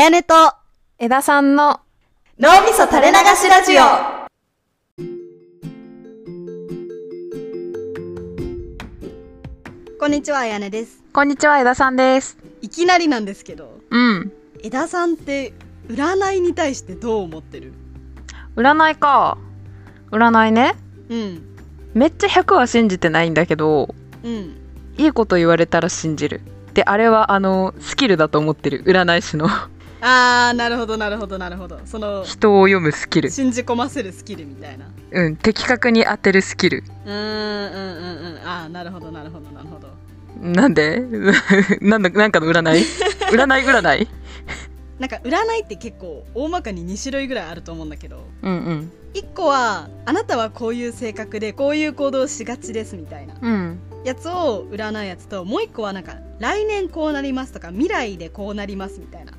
やねと枝さんの脳みそ垂れ流しラジオ。こんにちは、あやねです。 こんにちは、枝さんです。 いきなりなんですけど、 枝さんって占いに対してどう思ってる？ 占いか。占いね。めっちゃ100は信じてないんだけど、いいこと言われたら信じる。で、あれはスキルだと思ってる。占い師のなるほどなるほどなるほど。その人を読むスキル、 信じ込ませるスキルみたいな。 的確に当てるスキル。 なるほどなるほどなるほど。 なんでなんかの占い占いなんか占いって結構大まかに2種類ぐらいあると思うんだけど、1個はあなたはこういう性格でこういう行動をしがちですみたいな、やつを占うやつと、もう1個はなんか来年こうなりますとか未来でこうなりますみたいな、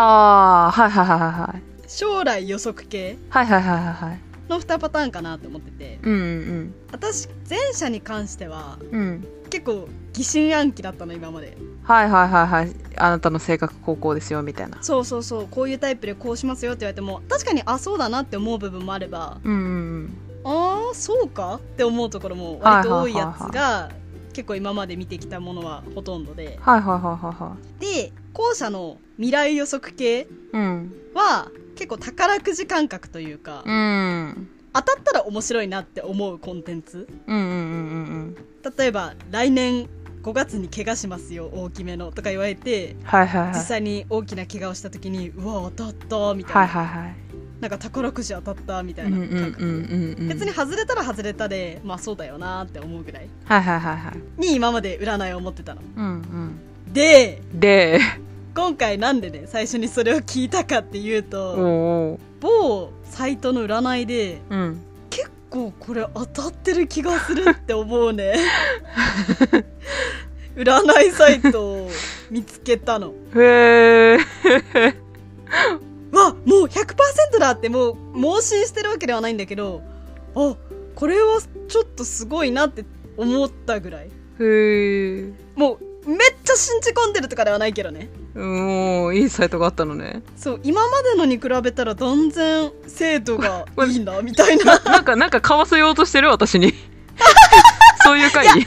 将来予測系の2パターンかなと思ってて、私前者に関しては、結構疑心暗鬼だったの今まで。 あなたの性格高校ですよみたいな。 そうこういうタイプでこうしますよって言われても、確かにそうだなって思う部分もあれば、そうかって思うところも割と多いやつが結構今まで見てきたものはほとんどで、で後者の未来予測系は結構宝くじ感覚というか、当たったら面白いなって思うコンテンツ。例えば来年5月に怪我しますよ大きめのとか言われて、実際に大きな怪我をした時にうわ当たったみたいな、なんか宝くじ当たったみたいな感覚。別に外れたら外れたで、まあそうだよなって思うぐらいに今まで占いを持ってたの。で今回なんでね最初にそれを聞いたかっていうと、某サイトの占いで、結構これ当たってる気がするって思うね占いサイトを見つけたの。わ、もう 100% だってもう盲信してるわけではないんだけど、これはちょっとすごいなって思ったぐらい。もうめっちゃ信じ込んでるとかではないけどね。 いいサイトがあったのね。 そう、今までのに比べたら断然精度がいいなみたいななんか買わせようとしてる私にそういう回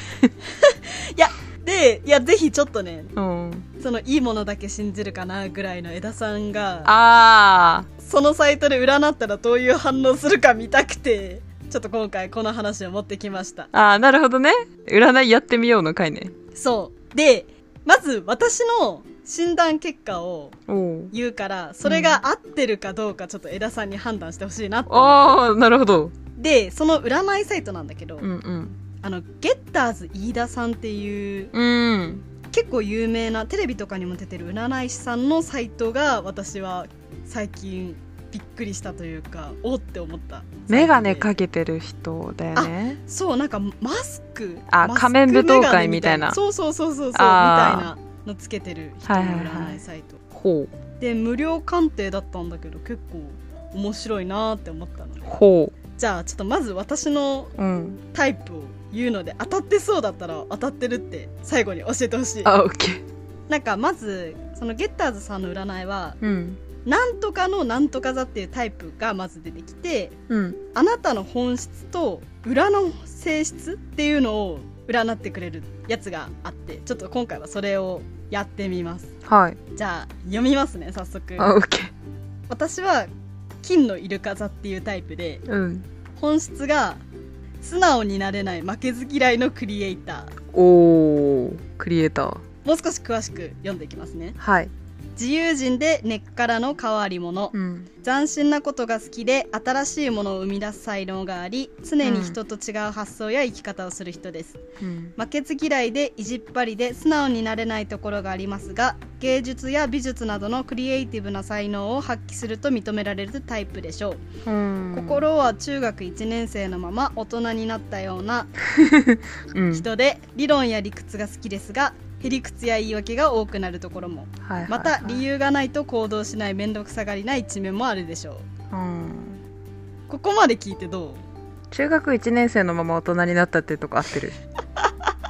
いやぜひちょっとね、そのいいものだけ信じるかなぐらいの枝さんがそのサイトで占ったらどういう反応するか見たくて、ちょっと今回この話を持ってきました。 なるほどね。占いやってみようの回ね。 そうで、まず私の診断結果を言うから、それが合ってるかどうかちょっと枝さんに判断してほしいなって思って。 なるほど。 でその占いサイトなんだけど、ゲッターズ飯田さんっていう、結構有名なテレビとかにも出てる占い師さんのサイトが、私は最近びっくりしたというか、おって思った。 メガネかけてる人だよね。 そう、なんかマスク仮面舞踏会みたいな。 そうみたいなのつけてる人の占いサイト、で無料鑑定だったんだけど結構面白いなって思ったので、じゃあちょっとまず私のタイプを言うので、当たってそうだったら当たってるって最後に教えてほしい。なんかまずそのゲッターズさんの占いは、なんとかのなんとか座っていうタイプがまず出てきて、あなたの本質と裏の性質っていうのを占ってくれるやつがあって、ちょっと今回はそれをやってみます。じゃあ読みますね早速。私は金のイルカ座っていうタイプで、本質が素直になれない負けず嫌いのクリエイター。 クリエイター。 もう少し詳しく読んでいきますね。自由人で根っからの変わり者、斬新なことが好きで新しいものを生み出す才能があり、常に人と違う発想や生き方をする人です。負けず嫌いで意地っ張りで素直になれないところがありますが、芸術や美術などのクリエイティブな才能を発揮すると認められるタイプでしょう。心は中学1年生のまま大人になったような人で、理論や理屈が好きですが、へりくつや言い訳が多くなるところも、また理由がないと行動しない面倒くさがりな一面もあるでしょう。ここまで聞いてどう？ 中学1年生のまま大人になったっていうとこ合ってる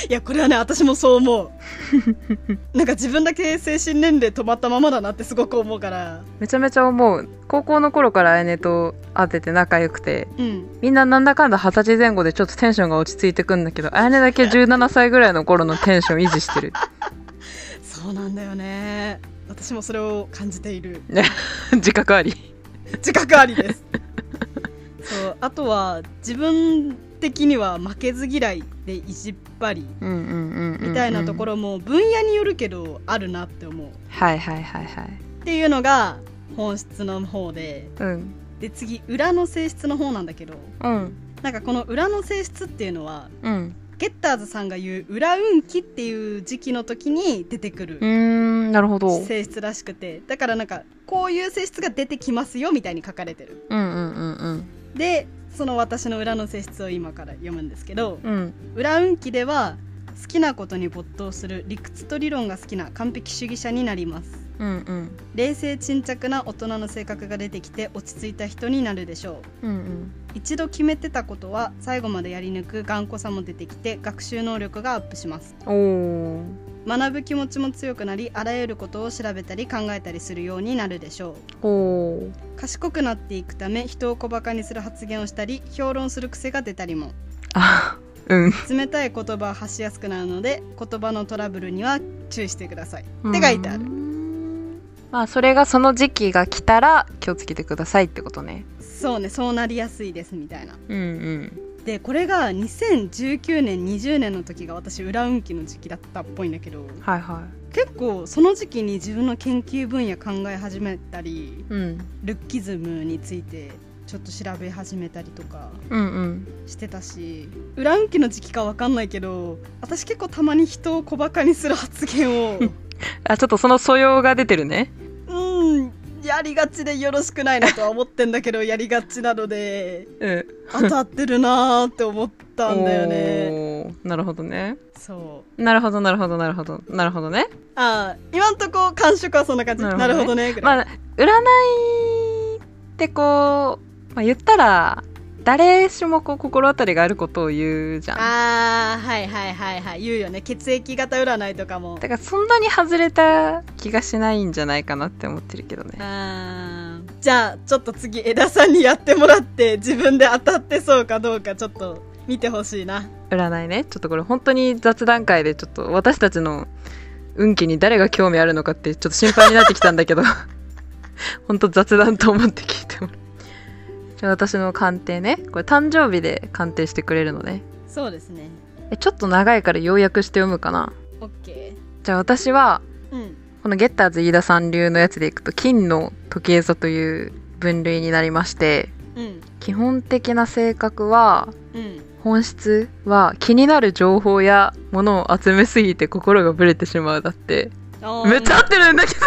いやこれはね私もそう思うなんか自分だけ精神年齢止まったままだなってすごく思うから。 めちゃめちゃ思う。高校の頃からあやねと会ってて仲良くて、みんななんだかんだ20歳前後でちょっとテンションが落ち着いてくんだけど、あやねだけ17歳ぐらいの頃のテンション維持してるそうなんだよね。私もそれを感じている自覚あり自覚ありですそう、あとは自分的には負けず嫌いで意地っ張りみたいなところも分野によるけどあるなって思う。 はいはいはいはい。 っていうのが本質の方で、で次裏の性質の方なんだけど、なんかこの裏の性質っていうのは、ゲッターズさんが言う裏運気っていう時期の時に出てくるなるほど性質らしくて、だからなんかこういう性質が出てきますよみたいに書かれてる。でその私の裏の性質を今から読むんですけど、裏運気では好きなことに没頭する理屈と理論が好きな完璧主義者になります。冷静沈着な大人の性格が出てきて落ち着いた人になるでしょう。一度決めてたことは最後までやり抜く頑固さも出てきて学習能力がアップします。学ぶ気持ちも強くなり、あらゆることを調べたり考えたりするようになるでしょう。賢くなっていくため人を小バカにする発言をしたり評論する癖が出たりも。冷たい言葉を発しやすくなるので言葉のトラブルには注意してくださいって書いてある。 まあそれがその時期が来たら気をつけてくださいってことね。 そうね、そうなりやすいですみたいな。でこれが2019年20年の時が私裏運気の時期だったっぽいんだけど、結構その時期に自分の研究分野考え始めたり、ルッキズムについてちょっと調べ始めたりとかしてたし、裏運気の時期か分かんないけど私結構たまに人を小バカにする発言をちょっとその素養が出てるね。 やりがちでよろしくないなとは思ってんだけどやりがちなので、当たってるなーって思ったんだよね。 なるほどね。 そうなるほどなるほどなるほどなるほどね。 今んとこ感触はそんな感じ。なるほどねぐらい。 占いってこう、言ったら誰しもこう心当たりがあることを言うじゃん。 はいはいはいはい、言うよね。血液型占いとかも。 だからそんなに外れた気がしないんじゃないかなって思ってるけどね。 じゃあちょっと次枝さんにやってもらって自分で当たってそうかどうかちょっと見てほしいな。 占いね。ちょっとこれ本当に雑談会でちょっと私たちの運気に誰が興味あるのかってちょっと心配になってきたんだけど本当雑談と思って聞いてもらう。じゃあ私の鑑定ね。これ誕生日で鑑定してくれるのね。 そうですね。 ちょっと長いから要約して読むかな。 オッケー。 じゃあ私は、このゲッターズ飯田さん流のやつでいくと金の時計座という分類になりまして、基本的な性格は、本質は気になる情報やものを集めすぎて心がブレてしまうだって。めっちゃ合ってるんだけど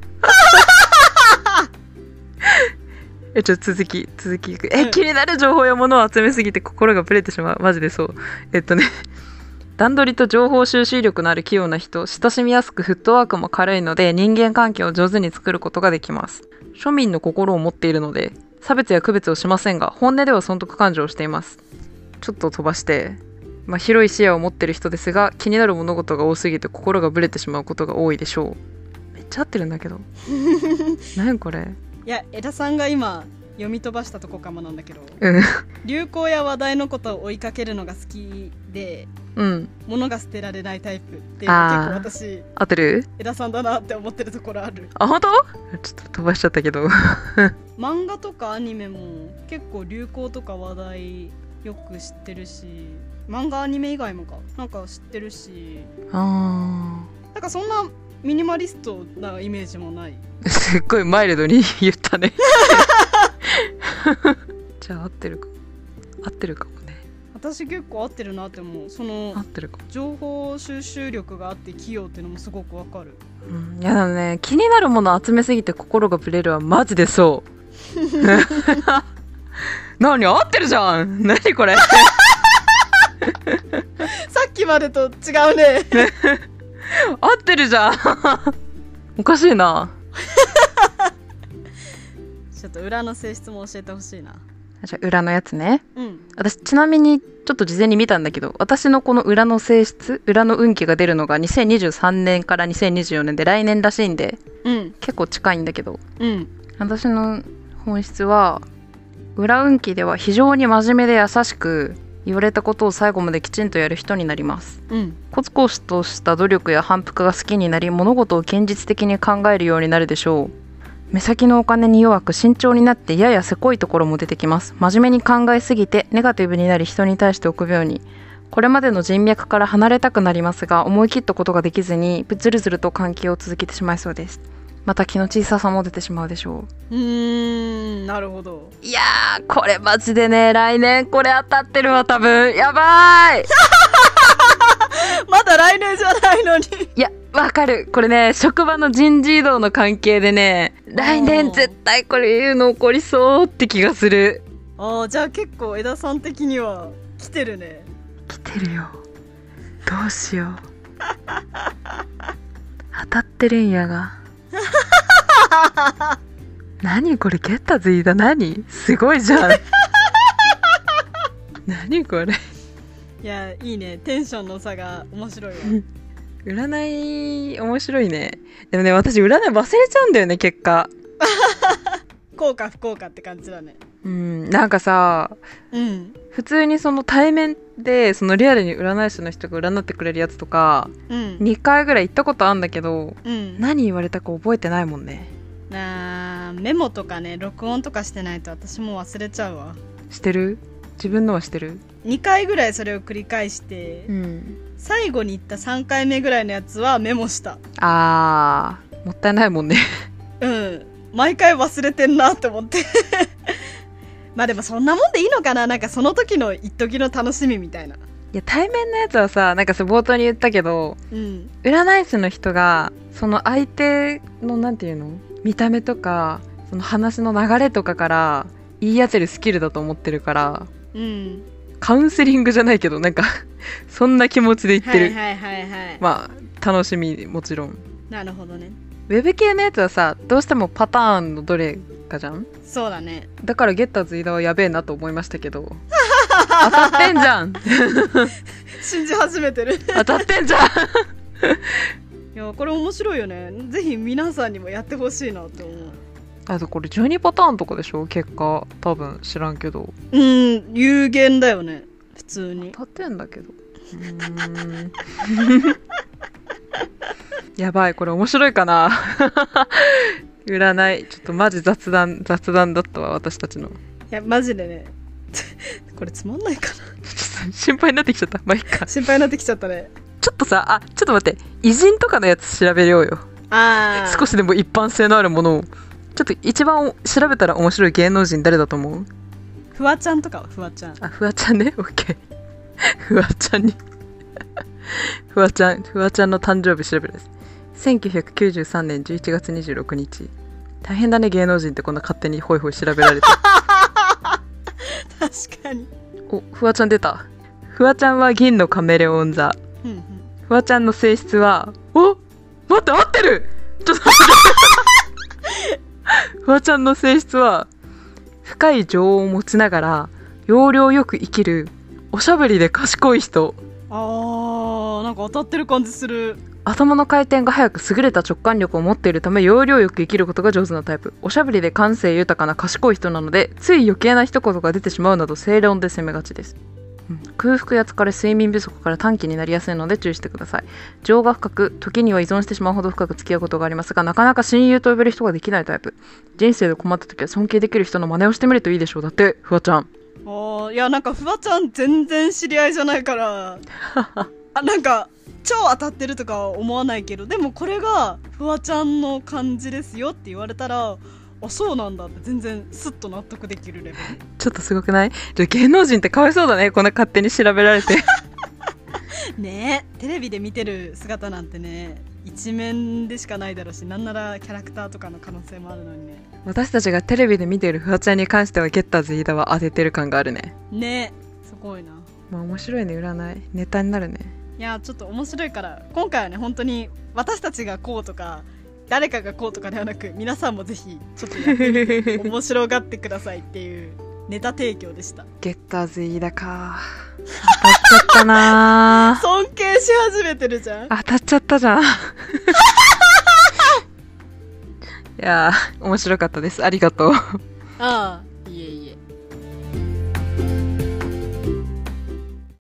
ちょっと続きいく。気になる情報やものを集めすぎて心がブレてしまう。マジでそう。段取りと情報収集力のある器用な人、親しみやすくフットワークも軽いので人間関係を上手に作ることができます。庶民の心を持っているので差別や区別をしませんが、本音では損得感情をしています。ちょっと飛ばして、広い視野を持っている人ですが、気になる物事が多すぎて心がブレてしまうことが多いでしょう。めっちゃ合ってるんだけど何これ。 いや、枝さんが今読み飛ばしたとこかもなんだけど、流行や話題のことを追いかけるのが好きで、物が捨てられないタイプっていうの結構私合ってる枝さんだなって思ってるところある。 本当？ちょっと飛ばしちゃったけど漫画とかアニメも結構流行とか話題よく知ってるし、漫画アニメ以外もなんか知ってるし、なんかそんなミニマリストなイメージもない。 すっごいマイルドに言ったねじゃあ合ってるかもね。 私結構合ってるなって思う。その合ってるかも。情報収集力があって器用っていうのもすごくわかる。 いやだね、気になるもの集めすぎて心がブレるはマジでそう何合ってるじゃん。何これさっきまでと違うね合ってるじゃんおかしいなちょっと裏の性質も教えてほしいな。 じゃあ裏のやつね。私ちなみにちょっと事前に見たんだけど、私のこの裏の性質、裏の運気が出るのが2023年から2024年で来年らしいんで、結構近いんだけど、私の本質は裏運気では非常に真面目で優しく、言われたことを最後まできちんとやる人になります。コツコツとした努力や反復が好きになり、物事を現実的に考えるようになるでしょう。目先のお金に弱く慎重になって、ややせこいところも出てきます。真面目に考えすぎてネガティブになり、人に対して臆病に、これまでの人脈から離れたくなりますが、思い切ったことができずにずるずると関係を続けてしまいそうです。また気の小ささも出てしまうでしょう。 なるほど。 いやー、これマジでね、来年これ当たってるわ多分。やばーいまだ来年じゃないのに。 いや、わかる。これね、職場の人事異動の関係でね、来年絶対これいうの起こりそうって気がする。 じゃあ結構枝さん的には来てるね。 来てるよ。どうしよう当たってるんやが何これ、ゲッタズイだ。何すごいじゃん何これ。 いや、いいね。テンションの差が面白いわ占い面白いね。でもね、私占い忘れちゃうんだよね、結果効果不効果って感じだね。 なんかさ、普通にその対面でそのリアルに占い師の人が占ってくれるやつとか、2回ぐらい行ったことあるんだけど、何言われたか覚えてないもんね。 メモとかね、録音とかしてないと私も忘れちゃうわ。 してる？自分のはしてる ？2回ぐらいそれを繰り返して、最後に言った3回目ぐらいのやつはメモした。 もったいないもんね毎回忘れてんなって思ってまあでもそんなもんでいいのかな。なんかその時の一時の楽しみみたいな。いや、対面のやつはさ、なんか冒頭に言ったけど、占い師の人がその相手のなんていうの、見た目とかその話の流れとかから言い当てるスキルだと思ってるから、カウンセリングじゃないけど、なんかそんな気持ちで言ってる。まあ楽しみ、もちろん。 なるほどね。 ウェブ系のやつはさ、どうしてもパターンのどれかじゃん。 そうだね。 だからゲッターズ飯田はやべえなと思いましたけど当たってんじゃん信じ始めてる当たってんじゃんいや、これ面白いよね。ぜひ皆さんにもやってほしいなって思う。 あとこれ12パターンとかでしょ、結果。多分知らんけど。 有限だよね、普通に。 当たってんだけど。やばい、これ面白いかな占いちょっとマジ雑談だったわ、私たちの。いや、マジでねこれつまんないかな心配になってきちゃった。まあいいか。 心配になってきちゃったね。 ちょっとさ、ちょっと待って、偉人とかのやつ調べようよ。少しでも一般性のあるものを。ちょっと一番調べたら面白い芸能人誰だと思う？ フワちゃんとかは。フワちゃん。 フワちゃんね。オッケー。フワちゃんにフワちゃんの誕生日調べるです。1993年11月26日。大変だね、芸能人ってこんな勝手にホイホイ調べられて確かに。 フワちゃん出た。フワちゃんは銀のカメレオン座。フワちゃんの性質は、待って、合ってる。ちょっと待ってフワちゃんの性質は、深い情を持ちながら要領よく生きるおしゃべりで賢い人。 なんか当たってる感じする。 頭の回転が速く優れた直感力を持っているため、要領よく生きることが上手なタイプ。おしゃべりで感性豊かな賢い人なので、つい余計な一言が出てしまうなど正論で攻めがちです。空腹や疲れ、睡眠不足から短期になりやすいので注意してください。情が深く、時には依存してしまうほど深く付き合うことがありますが、なかなか親友と呼べる人ができないタイプ。人生で困った時は尊敬できる人の真似をしてみるといいでしょう。だってフワちゃん。 いや、なんかフワちゃん全然知り合いじゃないからなんか超当たってるとかは思わないけど、でもこれがフワちゃんの感じですよって言われたら、そうなんだって全然スッと納得できるレベル。 ちょっとすごくない？芸能人ってかわいそうだね、こんな勝手に調べられてねえ、テレビで見てる姿なんてね、一面でしかないだろうし、なんならキャラクターとかの可能性もあるのにね。 私たちがテレビで見ているフワちゃんに関してはゲッターズ飯田は当ててる感があるね。 ねえ、すごいな。 面白いね、占いネタになるね。 いや、ちょっと面白いから、今回はね、本当に私たちがこうとか誰かがこうとかではなく、皆さんもぜひちょっとやってみて面白がってくださいっていうネタ提供でした。 ゲッターズ飯田か。当たっちゃったな尊敬し始めてるじゃん。 当たっちゃったじゃん。いやー、面白かったです。ありがとう。 ああ。